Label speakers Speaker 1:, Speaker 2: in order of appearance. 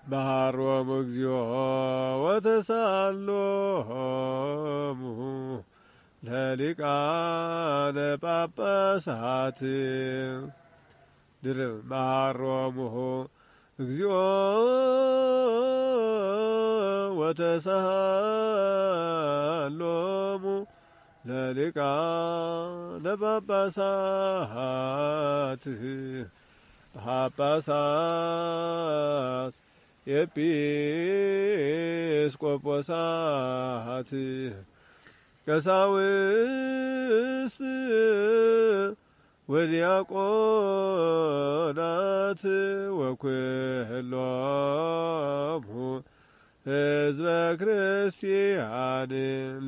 Speaker 1: መሃሮሙ እግዚኦ ወተሳሎሙ ለሊቃነ ጳጳሳት ድርብ መሃሮሙ እግዚኦ ወተሳሎሙ ለሊቃነ ጳጳሳት ጳጳሳት ኤጲስቆጶሳት ቀሳውስት ወዲያቆናት ወኩሎሙ ሕዝበ ክርስቲያን